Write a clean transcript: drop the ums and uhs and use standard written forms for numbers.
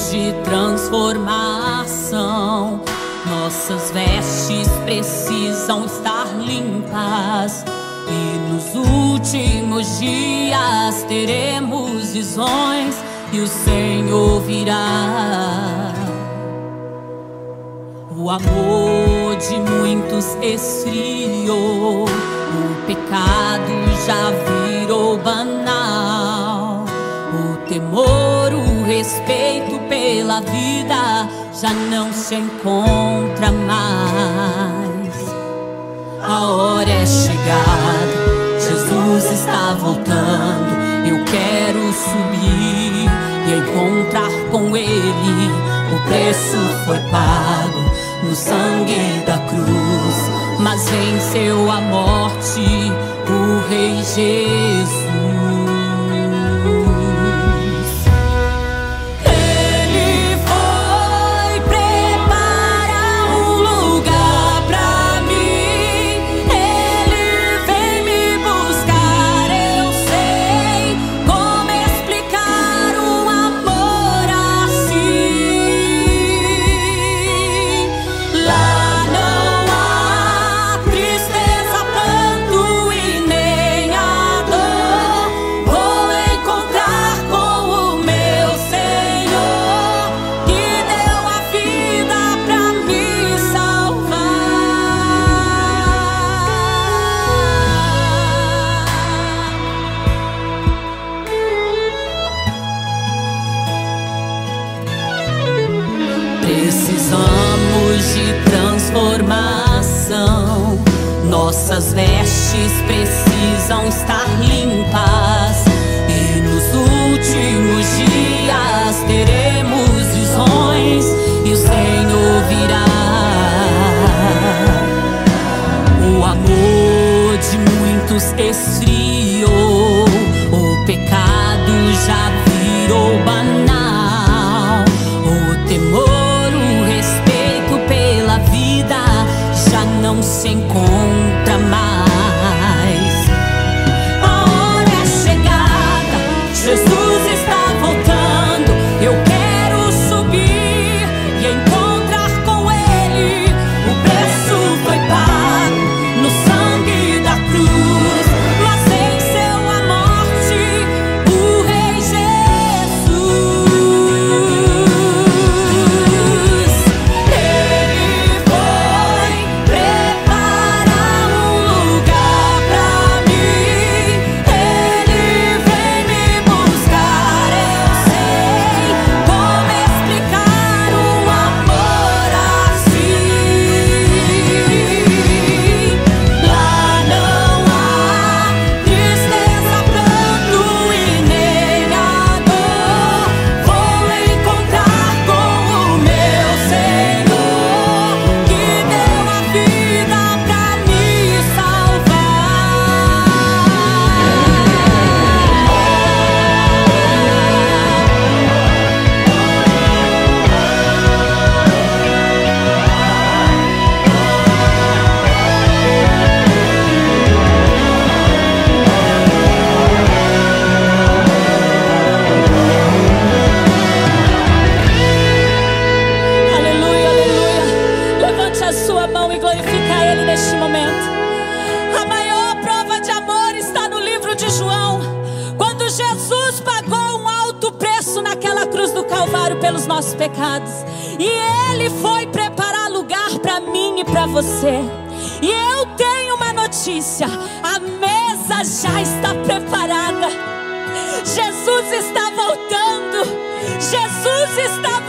de transformação. Nossas vestes precisam estar limpas, e nos últimos dias teremos visões e o Senhor virá. O amor de muitos esfriou, o pecado já virou banal. O temor, o respeito pela vida já não se encontra mais. A hora é chegada, Jesus está voltando. Eu quero subir e encontrar com Ele. O preço foi pago no sangue da cruz, mas venceu a morte o Rei Jesus. Ele foi preparar um lugar pra mim. Ele vem me buscar. Eu sei como explicar um amor assim. Lá não há tristeza, pranto e nem a dor. Vou encontrar com o meu Senhor, que deu a vida pra me salvar. Precisamos de transformação. Nossas vestes precisam estar limpas, e nos últimos dias teremos visões e o Senhor virá. O amor de muitos esfriou, o pecado já virou banal. O temor, o respeito pela vida já não se encontra mais. A hora é chegada, Jesus está voltando. Eu quero subir e encontrar com Ele. O preço foi pago no sangue da cruz, mas venceu a morte o Rei Jesus. Ele foi preparar um lugar pra mim. Ele vem me buscar. Eu sei como explicar um amor assim. Lá não há tristeza, pranto e nem a dor. Vou encontrar com o meu Senhor, que deu a vida pra me salvar. Aleluia, aleluia. Levante a sua mão e glorifique a Ele neste momento. A maior prova de amor está no livro de João, quando Jesus pagou um alto preço naquela cruz do Calvário pelos nossos pecados, e Ele foi preparar lugar para mim e para você. E eu tenho uma notícia: a mesa já está preparada. Jesus está voltando. Jesus está